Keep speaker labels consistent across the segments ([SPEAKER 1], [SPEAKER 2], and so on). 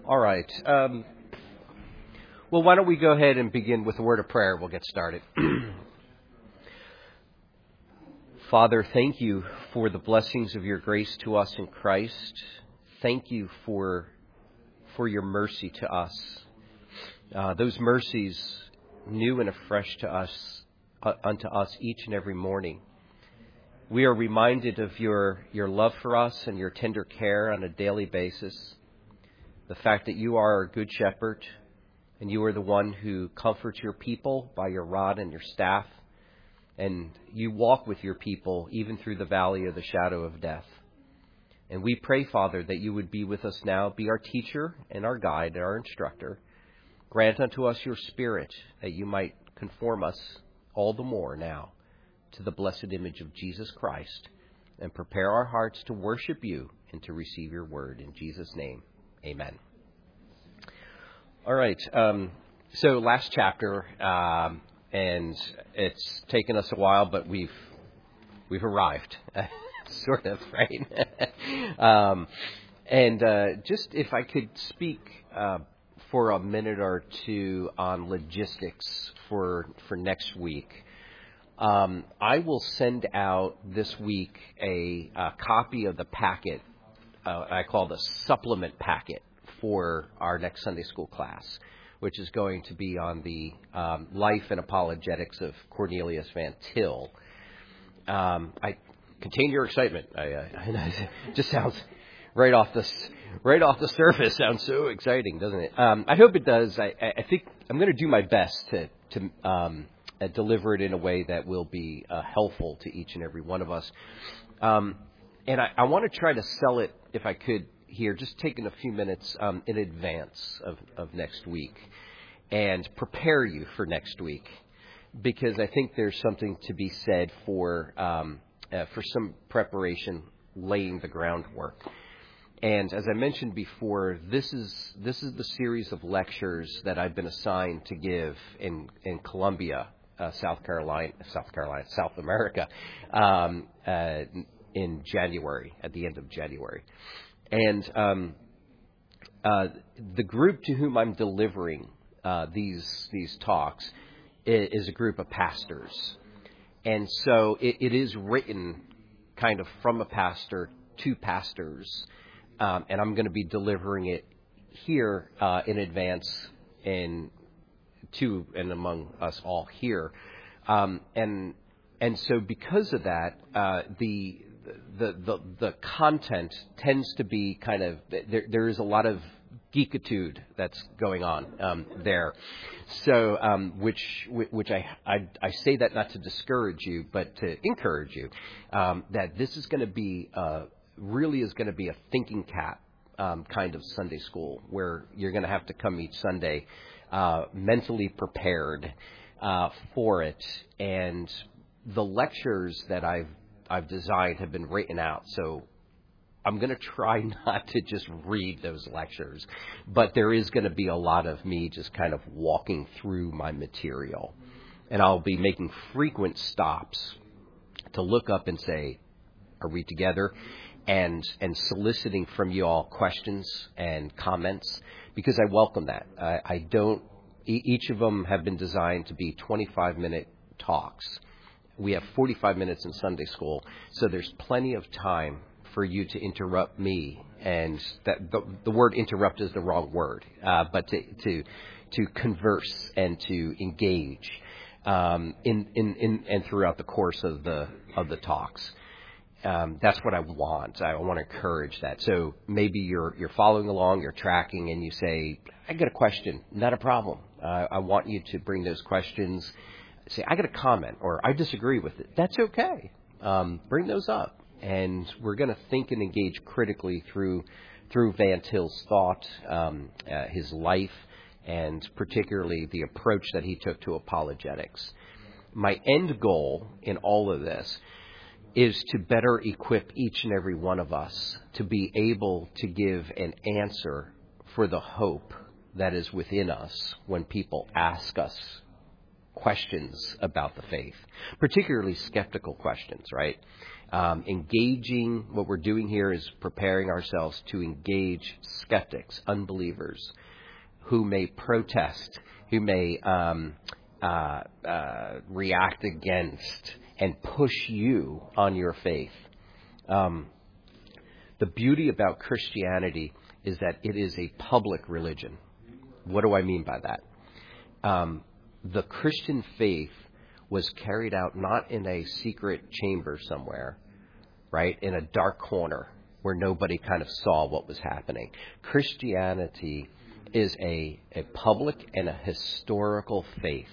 [SPEAKER 1] All right. Well, why don't we go ahead and begin with a word of prayer? We'll get started. Father, thank you for the blessings of your grace to us in Christ. Thank you for your mercy to us. Those mercies new and afresh to us, unto us each and every morning. We are reminded of your love for us and your tender care on a daily basis. The fact that you are our good shepherd and you are the one who comforts your people by your rod and your staff. And you walk with your people even through the valley of the shadow of death. And we pray, Father, that you would be with us now, be our teacher and our guide and our instructor. Grant unto us your Spirit that you might conform us all the more now to the blessed image of Jesus Christ and prepare our hearts to worship you and to receive your word. In Jesus' name, amen. All right. So last chapter, and it's taken us a while, but we've arrived, sort of, right? Just if I could speak for a minute or two on logistics for next week. I will send out this week a copy of the packet I call the supplement packet for our next Sunday school class, which is going to be on the life and apologetics of Cornelius Van Til. I contain your excitement. It just sounds right off the surface. Sounds so exciting, doesn't it? I hope it does. I think I'm going to do my best to deliver it in a way that will be helpful to each and every one of us. And I want to try to sell it, if I could, here, just taking a few minutes in advance of next week and prepare you for next week, because I think there's something to be said for some preparation, laying the groundwork. And as I mentioned before, this is the series of lectures that I've been assigned to give in Columbia, South America, in January, at the end of January. And the group to whom I'm delivering these talks is a group of pastors. And so it is written kind of from a pastor to pastors. And I'm going to be delivering it here in advance to and among us all here. And so because of that, the content tends to be kind of, there is a lot of geekitude that's going on there. So which I say that not to discourage you, but to encourage you, that this is going to be really is going to be a thinking cap kind of Sunday school, where you're going to have to come each Sunday mentally prepared for it. And the lectures that I've designed have been written out, so I'm going to try not to just read those lectures, but there is going to be a lot of me just kind of walking through my material. And I'll be making frequent stops to look up and say, are we together? And soliciting from you all questions and comments, because I welcome that. I don't. Each of them have been designed to be 25-minute talks. We have 45 minutes in Sunday school, so there's plenty of time for you to interrupt me. And that the word interrupt is the wrong word, but to converse and to engage in and throughout the course of the talks. That's what I want. I want to encourage that. So maybe you're following along, you're tracking, and you say, I got a question. Not a problem. I want you to bring those questions. Say, I got a comment, or I disagree with it. That's okay. Bring those up. And we're going to think and engage critically through Van Til's thought, his life, and particularly the approach that he took to apologetics. My end goal in all of this is to better equip each and every one of us to be able to give an answer for the hope that is within us when people ask us questions about the faith, particularly skeptical questions, right? Engaging, what we're doing here is preparing ourselves to engage skeptics, unbelievers, who may protest, who may react against and push you on your faith. The beauty about Christianity is that it is a public religion. What do I mean by that? The Christian faith was carried out not in a secret chamber somewhere, right, in a dark corner where nobody kind of saw what was happening. Christianity is a public and a historical faith,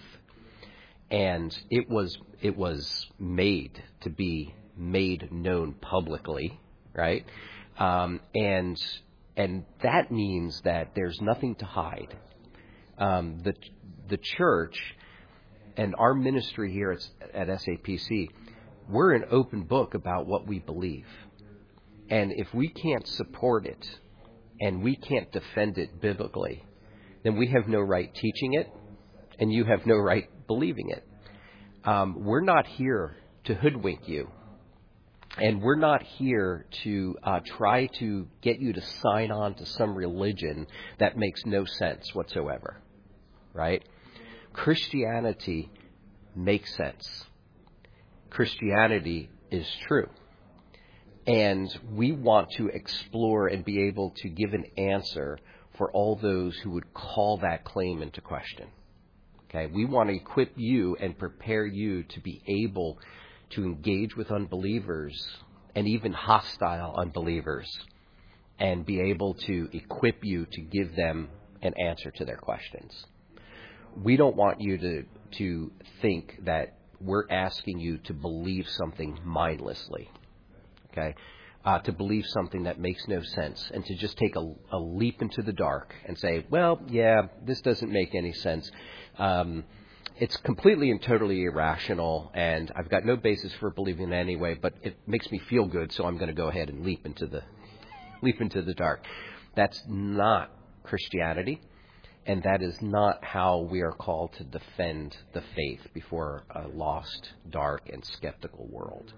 [SPEAKER 1] and it was made to be made known publicly, right? And that means that there's nothing to hide. The church and our ministry here at SAPC, we're an open book about what we believe. And if we can't support it and we can't defend it biblically, then we have no right teaching it, and you have no right believing it. We're not here to hoodwink you. And we're not here to try to get you to sign on to some religion that makes no sense whatsoever, right? Christianity makes sense. Christianity is true. And we want to explore and be able to give an answer for all those who would call that claim into question. Okay, we want to equip you and prepare you to be able to engage with unbelievers and even hostile unbelievers, and be able to equip you to give them an answer to their questions. We don't want you to think that we're asking you to believe something mindlessly, okay? To believe something that makes no sense, and to just take a leap into the dark and say, well, yeah, this doesn't make any sense. It's completely and totally irrational, and I've got no basis for believing it anyway, but it makes me feel good, so I'm going to go ahead and leap into the dark. That's not Christianity, and that is not how we are called to defend the faith before a lost, dark, and skeptical world.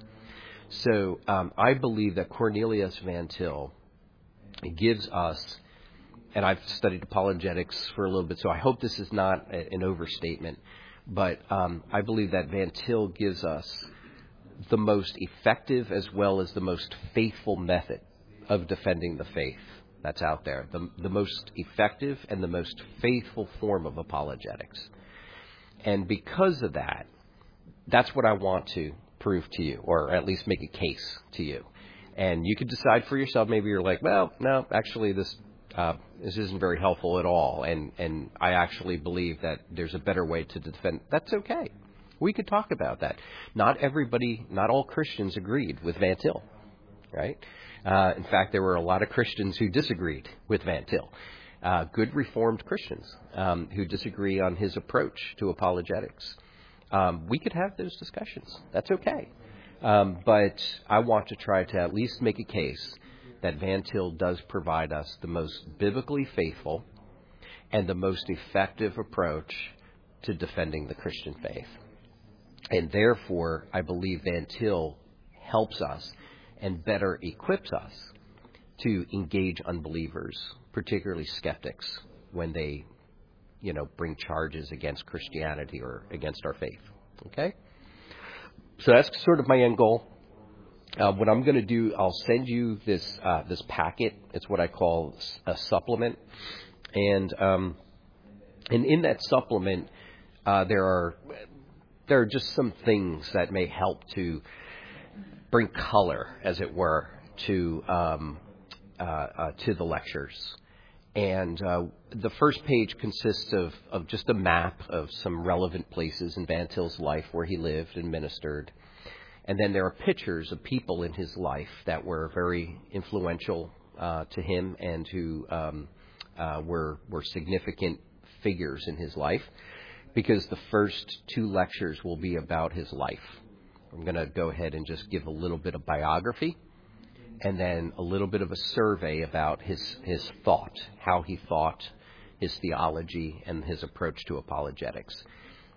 [SPEAKER 1] So I believe that Cornelius Van Til gives us, and I've studied apologetics for a little bit, so I hope this is not an overstatement, but I believe that Van Til gives us the most effective as well as the most faithful method of defending the faith that's out there, the most effective and the most faithful form of apologetics. And because of that, that's what I want to prove to you, or at least make a case to you. And you could decide for yourself. Maybe you're like, well, no, actually this isn't very helpful at all, and I actually believe that there's a better way to defend. That's okay. We could talk about that. Not all Christians agreed with Van Til, right? In fact, there were a lot of Christians who disagreed with Van Til. Good Reformed Christians who disagree on his approach to apologetics. We could have those discussions. That's okay. But I want to try to at least make a case that Van Til does provide us the most biblically faithful and the most effective approach to defending the Christian faith. And therefore, I believe Van Til helps us and better equips us to engage unbelievers, particularly skeptics, when they, bring charges against Christianity or against our faith. Okay? So that's sort of my end goal. What I'm going to do, I'll send you this packet. It's what I call a supplement, and in that supplement, there are just some things that may help to bring color, as it were, to the lectures. And the first page consists of just a map of some relevant places in Van Til's life where he lived and ministered. And then there are pictures of people in his life that were very influential to him and who were significant figures in his life, because the first two lectures will be about his life. I'm going to go ahead and just give a little bit of biography and then a little bit of a survey about his thought, how he thought, his theology, and his approach to apologetics.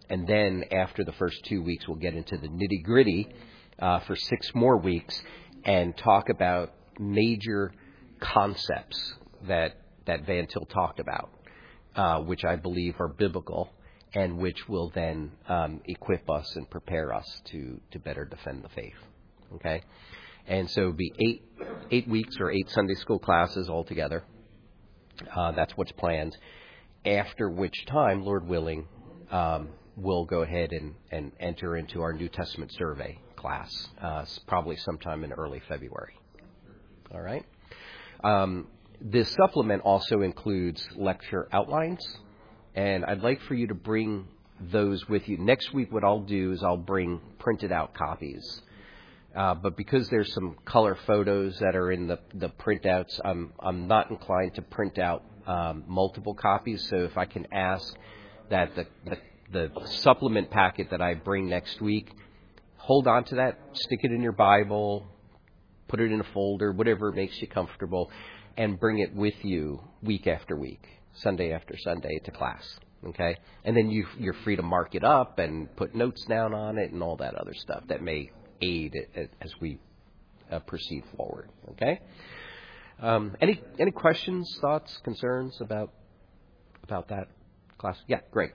[SPEAKER 1] And then after the first 2 weeks, we'll get into the nitty-gritty for 6 more weeks and talk about major concepts that Van Til talked about, which I believe are biblical and which will then equip us and prepare us to better defend the faith. Okay? And so it'll be 8 weeks or 8 Sunday school classes altogether. That's what's planned. After which time, Lord willing, we'll go ahead and enter into our New Testament survey class, probably sometime in early February. All right? This supplement also includes lecture outlines, and I'd like for you to bring those with you. Next week, what I'll do is I'll bring printed out copies. But because there's some color photos that are in the printouts, I'm not inclined to print out multiple copies. So if I can ask that the supplement packet that I bring next week, hold on to that, stick it in your Bible, put it in a folder, whatever makes you comfortable, and bring it with you week after week, Sunday after Sunday to class. Okay? And then you're free to mark it up and put notes down on it and all that other stuff that may aid as we proceed forward. Okay? Any questions, thoughts, concerns about that class? Yeah, great.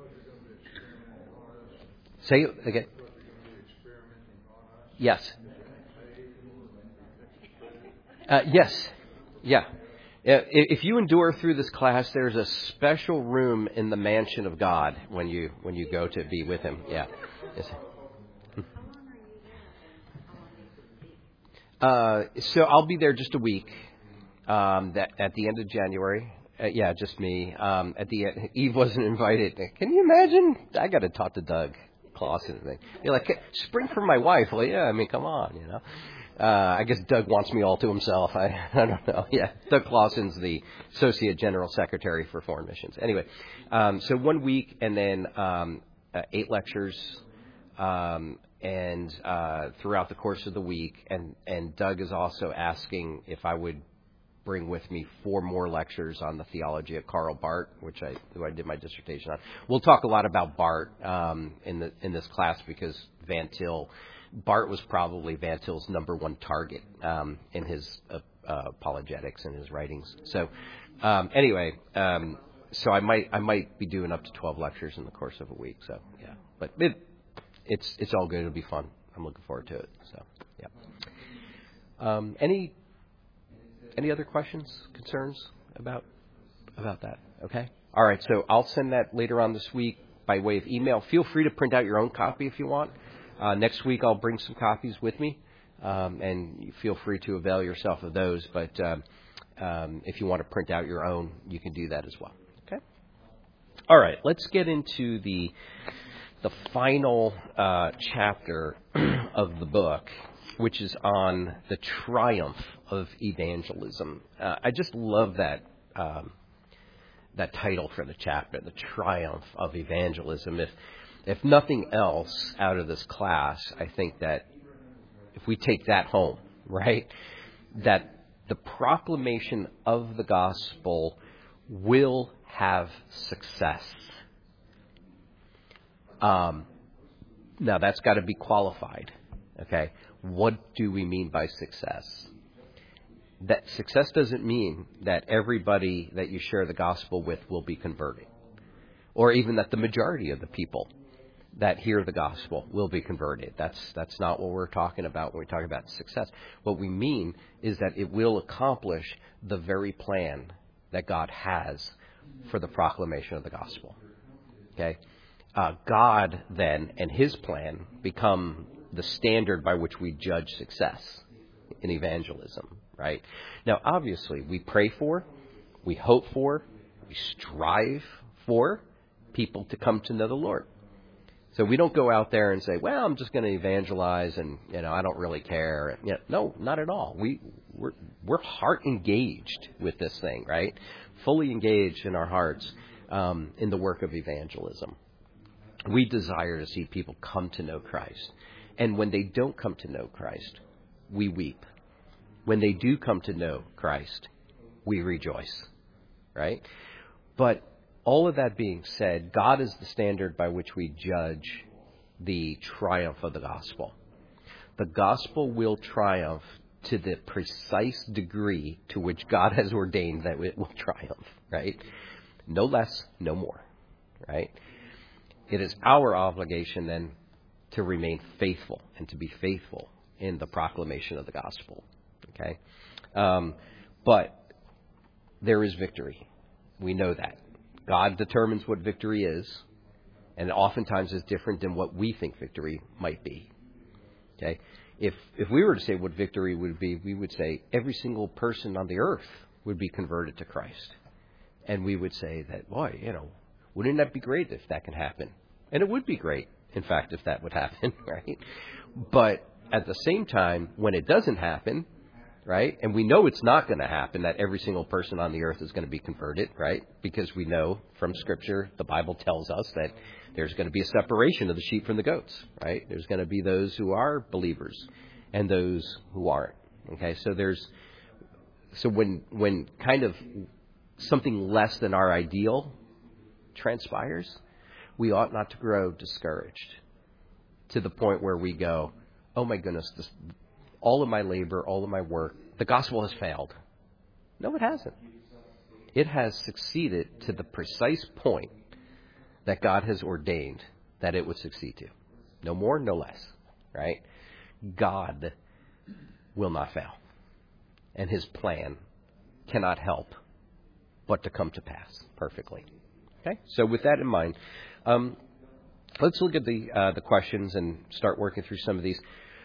[SPEAKER 1] Say it again. Yes. Yes. Yeah. If you endure through this class, there's a special room in the mansion of God when you go to be with Him. Yeah. Yes. So I'll be there just a week. That at the end of January. Yeah, just me. At the end, Eve wasn't invited. Can you imagine? I got to talk to Doug Clausen. You're like, spring for my wife. Well, yeah. I mean, come on, you know. I guess Doug wants me all to himself. I don't know. Yeah, Doug Clausen's the Associate General Secretary for Foreign Missions. Anyway, so 1 week and then 8 lectures. And throughout the course of the week, and Doug is also asking if I would bring with me 4 more lectures on the theology of Karl Barth, who I did my dissertation on. We'll talk a lot about Barth in this class because Barth was probably Van Til's #1 target in his apologetics and his writings. So anyway, so I might be doing up to 12 lectures in the course of a week. So yeah, but it's all good. It'll be fun. I'm looking forward to it. So yeah. Any other questions, concerns about that? Okay. All right. So I'll send that later on this week by way of email. Feel free to print out your own copy if you want. Next week I'll bring some copies with me, and you feel free to avail yourself of those. But if you want to print out your own, you can do that as well. Okay. All right. Let's get into the final chapter of the book, which is on the triumph of evangelism. I just love that title for the chapter, the triumph of evangelism. If nothing else out of this class, I think that if we take that home, right, that the proclamation of the gospel will have success. Now that's got to be qualified. Okay. What do we mean by success? That success doesn't mean that everybody that you share the gospel with will be converted, or even that the majority of the people that hear the gospel will be converted. That's not what we're talking about when we talk about success. What we mean is that it will accomplish the very plan that God has for the proclamation of the gospel. Okay? God then and His plan become the standard by which we judge success in evangelism, right? Now, obviously, we pray for, we hope for, we strive for people to come to know the Lord. So we don't go out there and say, well, I'm just going to evangelize and, I don't really care. No, not at all. We're heart engaged with this thing, right? Fully engaged in our hearts in the work of evangelism. We desire to see people come to know Christ. And when they don't come to know Christ, we weep. When they do come to know Christ, we rejoice, right? But all of that being said, God is the standard by which we judge the triumph of the gospel. The gospel will triumph to the precise degree to which God has ordained that it will triumph, right? No less, no more, right? It is our obligation then to remain faithful and to be faithful in the proclamation of the gospel, okay? But there is victory. We know that. God determines what victory is, and oftentimes is different than what we think victory might be, okay? If we were to say what victory would be, we would say every single person on the earth would be converted to Christ. And we would say that, boy, wouldn't that be great if that can happen? And it would be great, in fact, if that would happen, right? But at the same time, when it doesn't happen, right, and we know it's not going to happen, that every single person on the earth is going to be converted, right? Because we know from Scripture, the Bible tells us that there's going to be a separation of the sheep from the goats, right? There's going to be those who are believers and those who aren't, okay? So when kind of something less than our ideal transpires, we ought not to grow discouraged to the point where we go, oh my goodness, all of my labor, all of my work, the gospel has failed. No, it hasn't. It has succeeded to the precise point that God has ordained that it would succeed to. No more, no less, right? God will not fail. And his plan cannot help but to come to pass perfectly. Okay? So with that in mind, let's look at the questions and start working through some of these.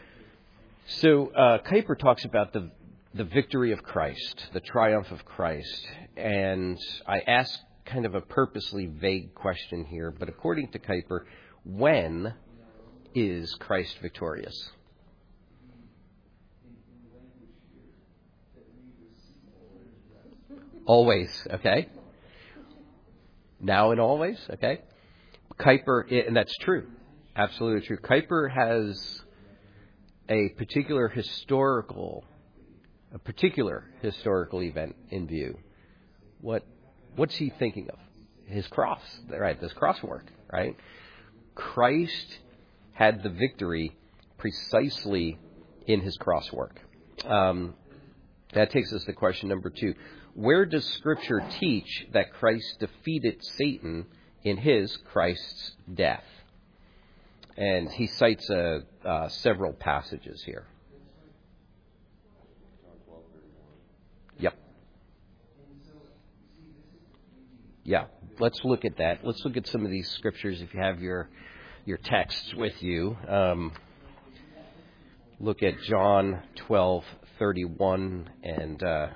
[SPEAKER 1] So Kuyper talks about the victory of Christ, the triumph of Christ. And I asked kind of a purposely vague question here, but according to Kuyper, when is Christ victorious? Always, okay? Now and always, okay? Kuyper, and that's true, absolutely true. Kuyper has a particular historical event in view. What's he thinking of? His cross, right? This cross work, right? Christ had the victory precisely in his cross work. That takes us to question number 2. Where does Scripture teach that Christ defeated Satan in his, Christ's, death? And he cites several passages here. Yep. Yeah, let's look at that. Let's look at some of these scriptures if you have your texts with you. Look at John 12:31 and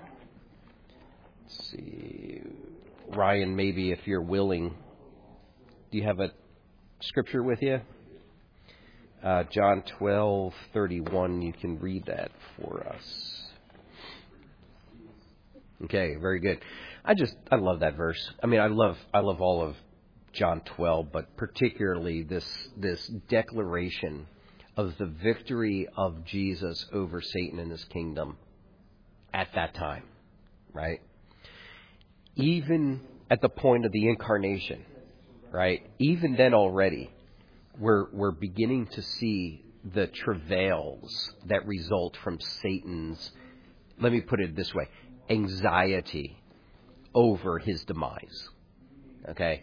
[SPEAKER 1] let's see, Ryan, maybe if you're willing, do you have a scripture with you? John 12:31, you can read that for us. Okay, very good. I love that verse. I mean, I love all of John 12, but particularly this declaration of the victory of Jesus over Satan and his kingdom at that time, right? Even at the point of the incarnation, right? Even then already, we're beginning to see the travails that result from Satan's, let me put it this way, anxiety over his demise. Okay?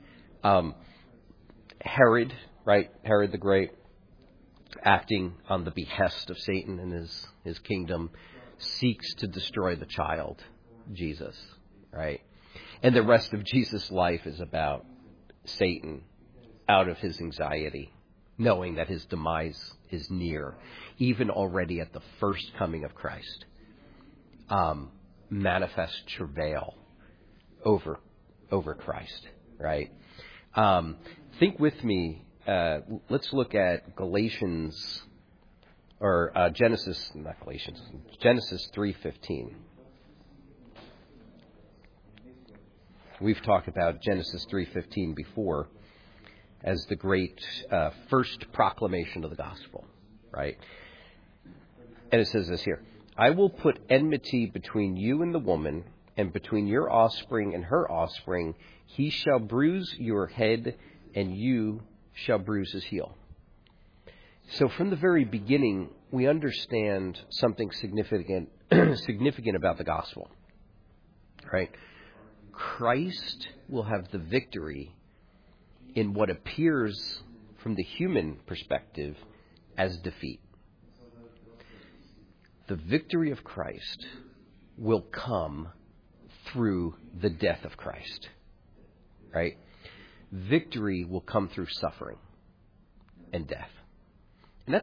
[SPEAKER 1] Herod, right? Herod the Great, acting on the behest of Satan and his kingdom, seeks to destroy the child, Jesus, right? And the rest of Jesus' life is about Satan out of his anxiety, knowing that his demise is near, even already at the first coming of Christ. Manifest travail over Christ, right? Think with me. Let's look at Genesis 3:15. We've talked about Genesis 3:15 before as the great first proclamation of the gospel, right? And it says this here: I will put enmity between you and the woman, and between your offspring and her offspring, he shall bruise your head, and you shall bruise his heel. So from the very beginning, we understand something significant about the gospel, right? Christ will have the victory in what appears from the human perspective as defeat. The victory of Christ will come through the death of Christ, right? Victory will come through suffering and death. And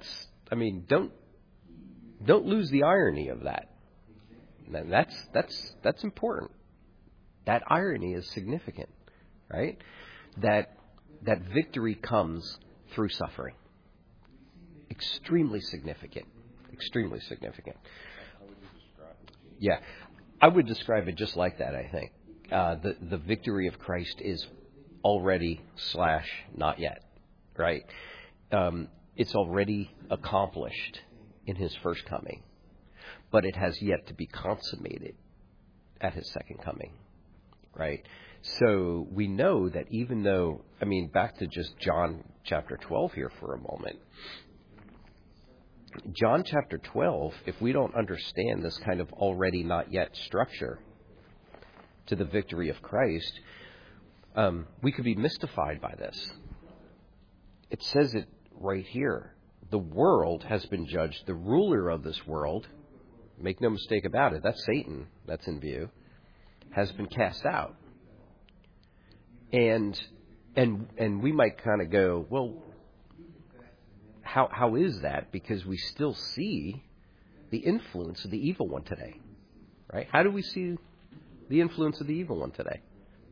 [SPEAKER 1] don't lose the irony of that. And that's important. That irony is significant, right? That victory comes through suffering. Extremely significant. Extremely significant. Yeah, I would describe it just like that, I think. The victory of Christ is already / not yet, right? It's already accomplished in his first coming, but it has yet to be consummated at his second coming, right? So we know that even though, back to just John chapter 12 here for a moment. John chapter 12, if we don't understand this kind of already not yet structure to the victory of Christ, we could be mystified by this. It says it right here. The world has been judged. The ruler of this world, make no mistake about it, that's Satan that's in view, has been cast out. And we might kind of go, well, how is that? Because we still see the influence of the evil one today, right? How do we see the influence of the evil one today?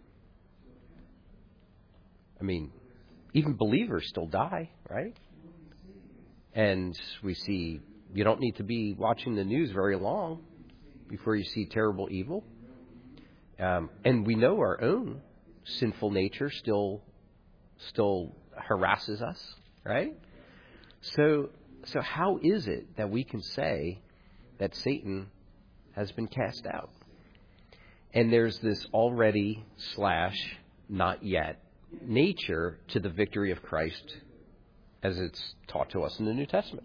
[SPEAKER 1] Even believers still die, right? And we see you don't need to be watching the news very long before you see terrible evil. And we know our own sinful nature still harasses us, right? So how is it that we can say that Satan has been cast out? And there's this already / not yet nature to the victory of Christ as it's taught to us in the New Testament.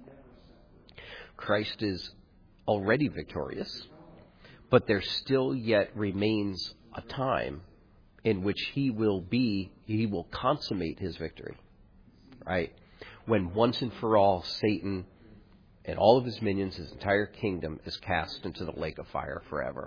[SPEAKER 1] Christ is already victorious, but there still yet remains a time in which he will consummate his victory, right? When once and for all, Satan and all of his minions, his entire kingdom, is cast into the lake of fire forever.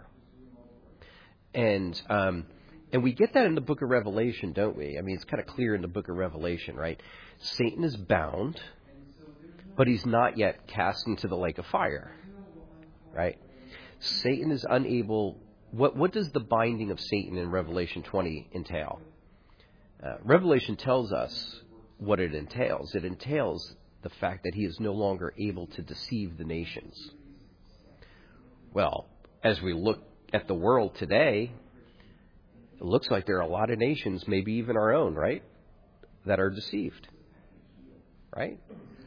[SPEAKER 1] And we get that in the book of Revelation, don't we? It's kind of clear in the book of Revelation, right? Satan is bound, but he's not yet cast into the lake of fire, right? Satan is unable. What does the binding of Satan in Revelation 20 entail? Revelation tells us what it entails. It entails the fact that he is no longer able to deceive the nations. Well, as we look at the world today, it looks like there are a lot of nations, maybe even our own, right, that are deceived, right?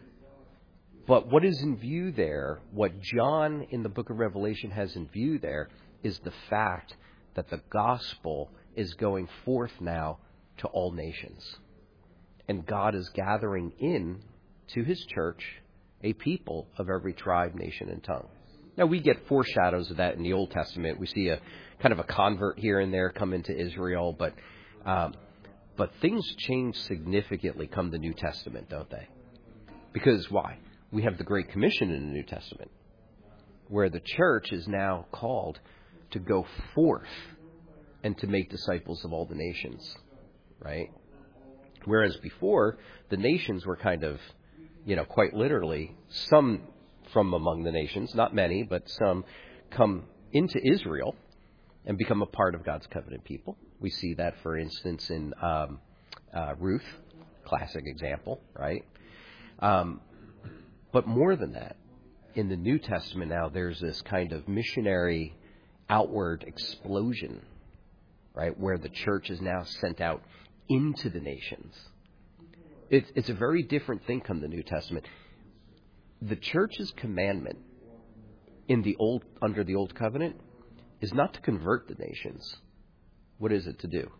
[SPEAKER 1] But what is in view there, what John in the book of Revelation has in view there, is the fact that the gospel is going forth now to all nations. And God is gathering in to his church a people of every tribe, nation, and tongue. Now, we get foreshadows of that in the Old Testament. We see a kind of a convert here and there come into Israel, but things change significantly come the New Testament, don't they? Because why? We have the Great Commission in the New Testament, where the church is now called to go forth and to make disciples of all the nations, right? Whereas before, the nations were kind of, quite literally, some from among the nations, not many, but some come into Israel and become a part of God's covenant people. We see that, for instance, in Ruth, classic example, right? But more than that, in the New Testament now, there's this kind of missionary outward explosion, right, where the church is now sent out into the nations. It's a very different thing come the New Testament. The church's commandment under the Old Covenant is not to convert the nations. What is it to do?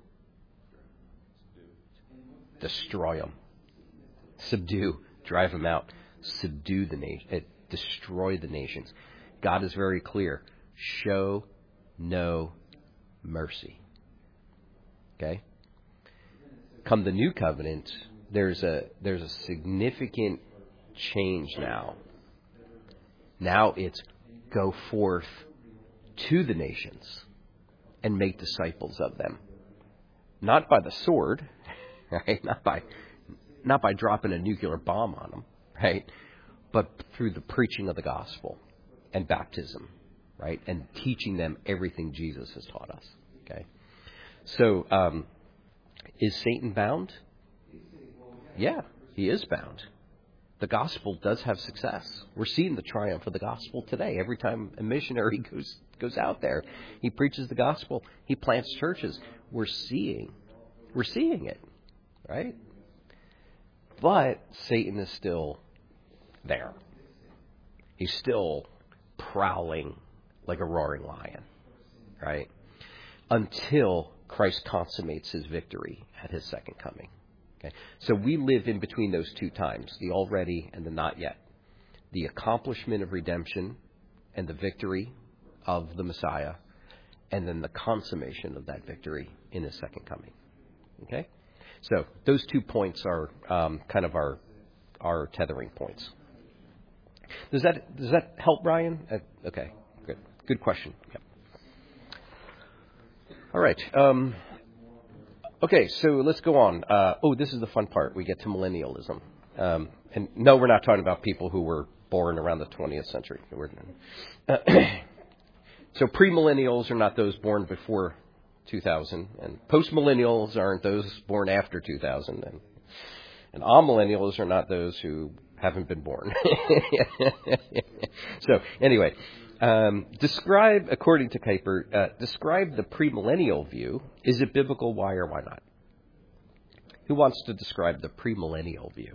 [SPEAKER 1] Destroy them. Subdue. Drive them out. Subdue the nation. Destroy the nations. God is very clear. Show no mercy. Okay? Come the new covenant, there's a significant change now. Now it's go forth to the nations and make disciples of them. Not by the sword, right? Not by dropping a nuclear bomb on them, right? But through the preaching of the gospel and baptism, right? And teaching them everything Jesus has taught us, okay? So, is Satan bound? Yeah, he is bound. The gospel does have success. We're seeing the triumph of the gospel today. Every time a missionary goes out there, he preaches the gospel. He plants churches. We're seeing it, right? But Satan is still there. He's still prowling like a roaring lion, right? Until Christ consummates his victory at his second coming. Okay? So we live in between those two times, the already and the not yet. The accomplishment of redemption and the victory of the Messiah, and then the consummation of that victory in his second coming. Okay? So those 2 points are kind of our tethering points. Does that help, Brian? Okay, good question. Yep. All right. Okay, so let's go on. This is the fun part. We get to millennialism. And no, we're not talking about people who were born around the 20th century. So premillennials are not those born before 2000, and postmillennials aren't those born after 2000, and amillennials are not those who haven't been born. So anyway, according to Kuyper, describe the premillennial view. Is it biblical? Why or why not? Who wants to describe the premillennial view?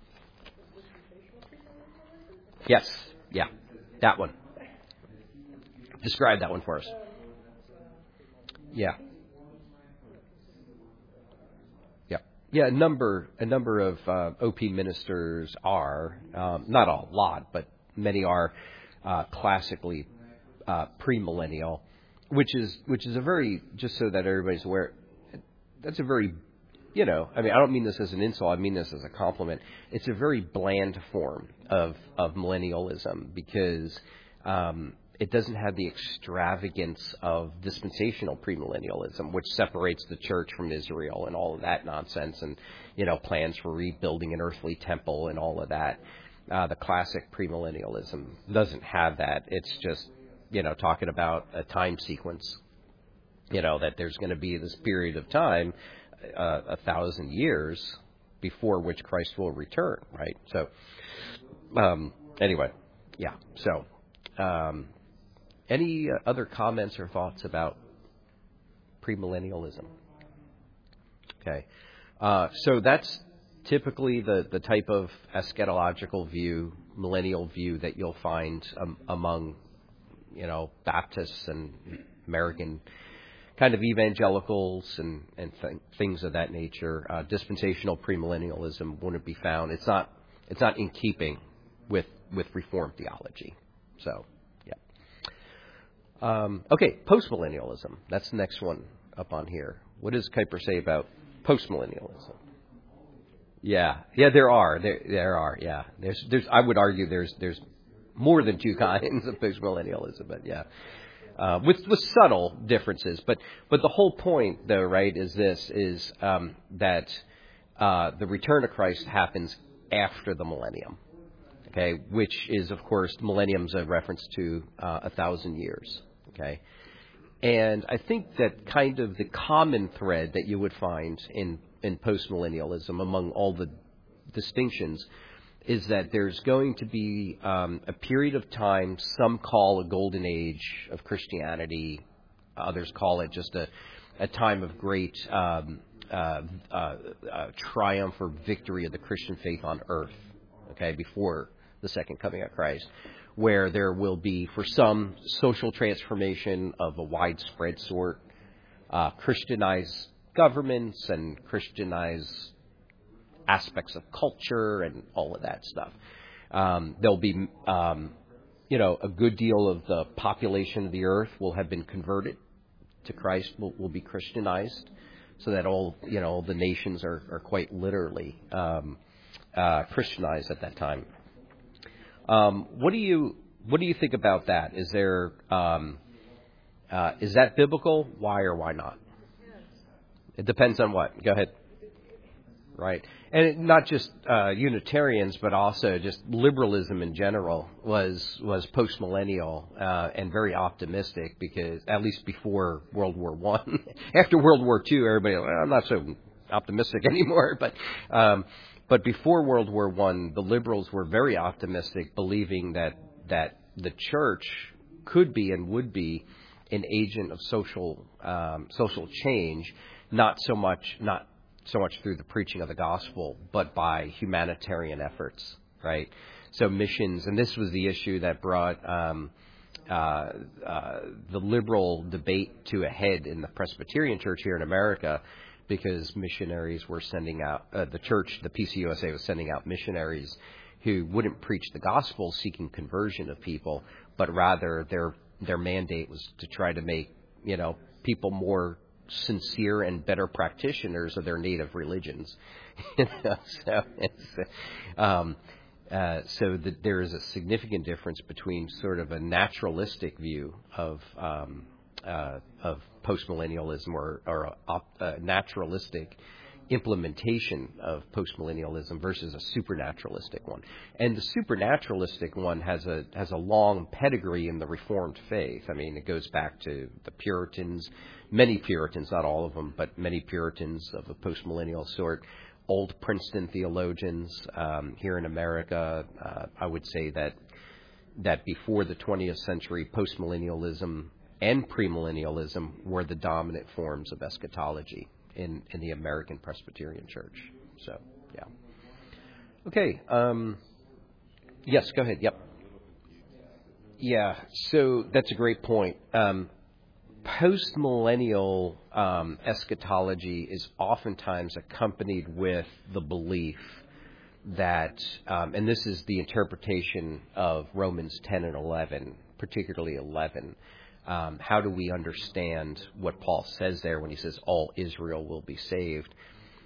[SPEAKER 1] Yes. Yeah. That one. Describe that one for us. Yeah. Yeah. Yeah. A number of OP ministers are, not a lot, but many are classically premillennial, which is a very, just so that everybody's aware, that's a very, I don't mean this as an insult, I mean this as a compliment. It's a very bland form of millennialism because it doesn't have the extravagance of dispensational premillennialism, which separates the church from Israel and all of that nonsense, and plans for rebuilding an earthly temple and all of that. The classic premillennialism doesn't have that. It's just talking about a time sequence. That there's going to be this period of time, 1,000 years before which Christ will return, right? So, anyway, yeah. So, any other comments or thoughts about premillennialism? Okay. So that's typically the type of eschatological view, millennial view that you'll find among, Baptists and American kind of evangelicals and things of that nature. Dispensational premillennialism wouldn't be found. It's not in keeping with Reformed theology. So, yeah. Okay, postmillennialism. That's the next one up on here. What does Kuyper say about postmillennialism? Yeah, there are. There are. Yeah, there's. I would argue there's more than two kinds of postmillennialism, but yeah, with subtle differences. But the whole point, though, right, is that the return of Christ happens after the millennium. Okay, which is, of course, millennium's a reference to 1,000 years. Okay, and I think that kind of the common thread that you would find in postmillennialism among all the distinctions is that there's going to be a period of time some call a golden age of Christianity. Others call it just a time of great triumph or victory of the Christian faith on earth, okay, before the second coming of Christ, where there will be, for some, social transformation of a widespread sort, Christianized governments and Christianized aspects of culture and all of that stuff. There'll be, a good deal of the population of the earth will have been converted to Christ, will be Christianized, so that all the nations are quite literally Christianized at that time. What do you think about that? Is that biblical? Why or why not? It depends on what. Go ahead. Right. And not just Unitarians, but also just liberalism in general was postmillennial and very optimistic, because at least before World War I. After World War II, everybody, I'm not so optimistic anymore. But before World War I, the liberals were very optimistic, believing that the church could be and would be an agent of social change, not so much through the preaching of the gospel, but by humanitarian efforts, right? So missions, and this was the issue that brought the liberal debate to a head in the Presbyterian Church here in America, because missionaries were sending out, the PCUSA was sending out missionaries who wouldn't preach the gospel seeking conversion of people, but rather their mandate was to try to make, people more sincere and better practitioners of their native religions. So that there is a significant difference between sort of a naturalistic view of postmillennialism or a naturalistic implementation of postmillennialism versus a supernaturalistic one. And the supernaturalistic one has a long pedigree in the Reformed faith. I mean, it goes back to the Puritans, many Puritans, not all of them, but many Puritans of a postmillennial sort. Old Princeton theologians here in America, I would say that before the 20th century, postmillennialism and premillennialism were the dominant forms of eschatology in the American Presbyterian Church. So, yeah. Okay. Yes, go ahead. Yep. Yeah, so that's a great point. Postmillennial eschatology is oftentimes accompanied with the belief that, and this is the interpretation of Romans 10 and 11, particularly 11, how do we understand what Paul says there when he says all Israel will be saved?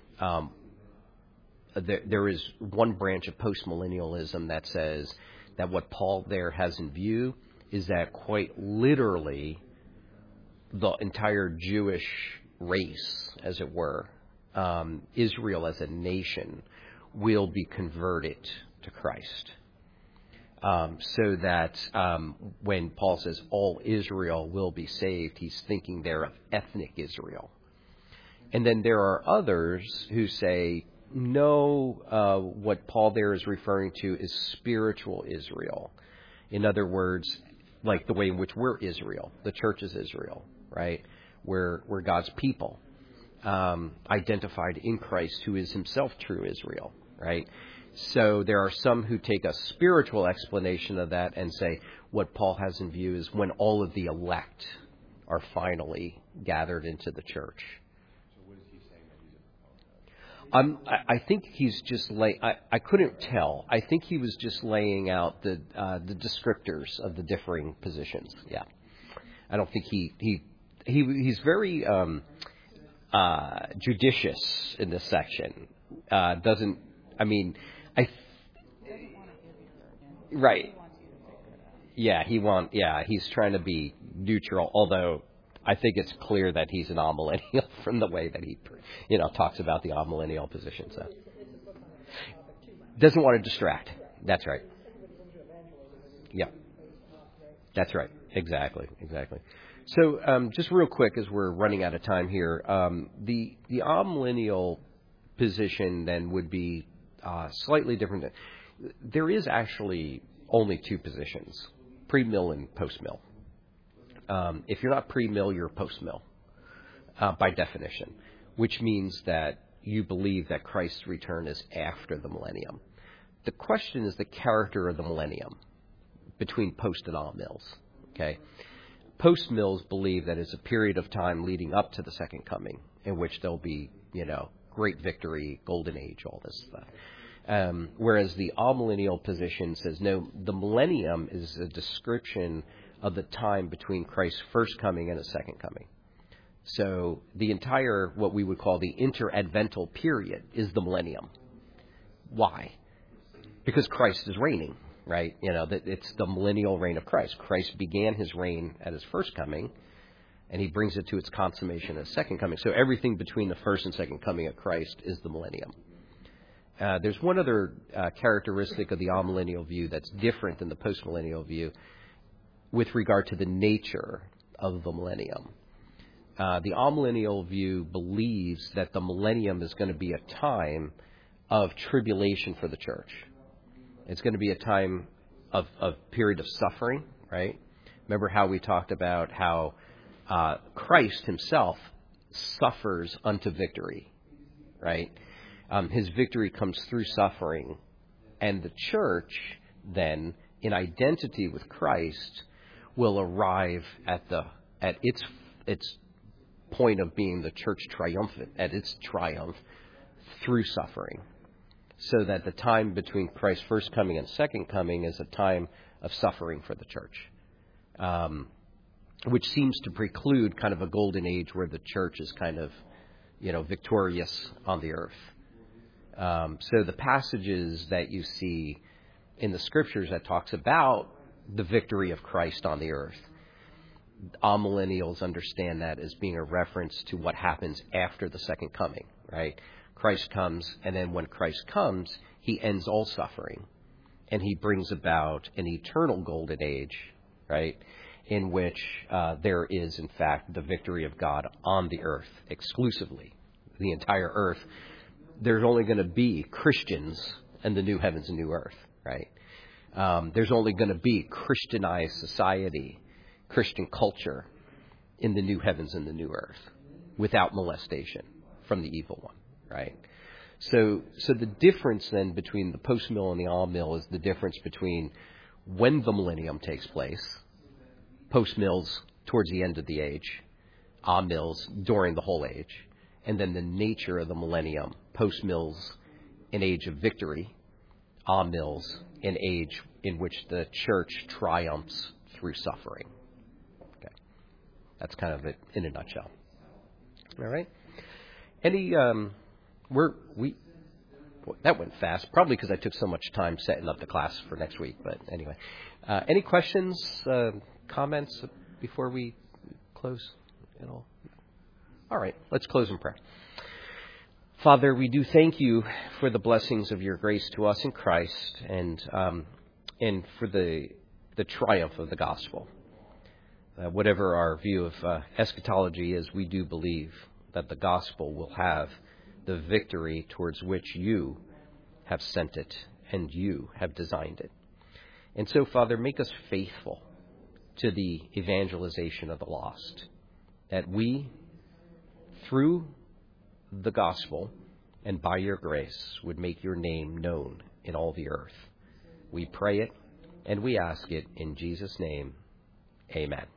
[SPEAKER 1] There is one branch of postmillennialism that says that what Paul there has in view is that quite literally the entire Jewish race, as it were, Israel as a nation, will be converted to Christ. So that when Paul says all Israel will be saved, he's thinking there of ethnic Israel. And then there are others who say, no, what Paul there is referring to is spiritual Israel. In other words, like the way in which we're Israel, the church is Israel, right? We're God's people, identified in Christ, who is himself true Israel, right? So there are some who take a spiritual explanation of that and say what Paul has in view is when all of the elect are finally gathered into the church.
[SPEAKER 2] So what is he saying that he's a
[SPEAKER 1] I think he's just I couldn't tell. I think he was just laying out the descriptors of the differing positions. Yeah, I don't think he's very judicious in this section. Right. Yeah, he's trying to be neutral, although I think it's clear that he's an amillennial from the way that he, talks about the amillennial position. So doesn't want to distract. That's right. Yeah. That's right. Exactly. So just real quick, as we're running out of time here, the amillennial position then would be slightly different. There is actually only two positions, pre-mill and post-mill. If you're not pre-mill, you're post-mill by definition, which means that you believe that Christ's return is after the millennium. The question is the character of the millennium. between post and all-mills. Okay? Post-mills believe that it's a period of time leading up to the second coming in which there'll be, great victory, golden age, all this stuff. Whereas the amillennial position says, no, the millennium is a description of the time between Christ's first coming and his second coming. So the entire, what we would call the interadvental period, is the millennium. Why? Because Christ is reigning, right? That it's the millennial reign of Christ. Christ began his reign at his first coming, and he brings it to its consummation at his second coming. So everything between the first and second coming of Christ is the millennium. There's one other characteristic of the amillennial view that's different than the postmillennial view with regard to the nature of the millennium. The amillennial view believes that the millennium is going to be a time of tribulation for the church. It's going to be a time of period of suffering, right? Remember how we talked about how Christ himself suffers unto victory, right? His victory comes through suffering. And the church, then, in identity with Christ, will arrive at its point of being the church triumphant, at its triumph through suffering. So that the time between Christ's first coming and second coming is a time of suffering for the church, which seems to preclude kind of a golden age where the church is kind of, victorious on the earth. So the passages that you see in the scriptures that talks about the victory of Christ on the earth, amillennials understand that as being a reference to what happens after the second coming, right? Christ comes, and then when Christ comes, he ends all suffering, and he brings about an eternal golden age, right, in which there is, in fact, the victory of God on the earth exclusively, the entire earth. There's only going to be Christians in the new heavens and new earth, right? There's only going to be Christianized society, Christian culture in the new heavens and the new earth without molestation from the evil one, right? So the difference then between the post-mill and the all-mill is the difference between when the millennium takes place, post-mills towards the end of the age, all-mills during the whole age, and then the nature of the millennium, post-mills, an age of victory, all-mills, an age in which the church triumphs through suffering. Okay, that's kind of it in a nutshell. All right. Any that went fast, probably because I took so much time setting up the class for next week. But anyway, any questions, comments before we close at all? All right, let's close in prayer. Father, we do thank you for the blessings of your grace to us in Christ, and for the triumph of the gospel. Whatever our view of eschatology is, we do believe that the gospel will have the victory towards which you have sent it and you have designed it. And so, Father, make us faithful to the evangelization of the lost, that we, through the gospel and by your grace, would make your name known in all the earth. We pray it and we ask it in Jesus' name. Amen.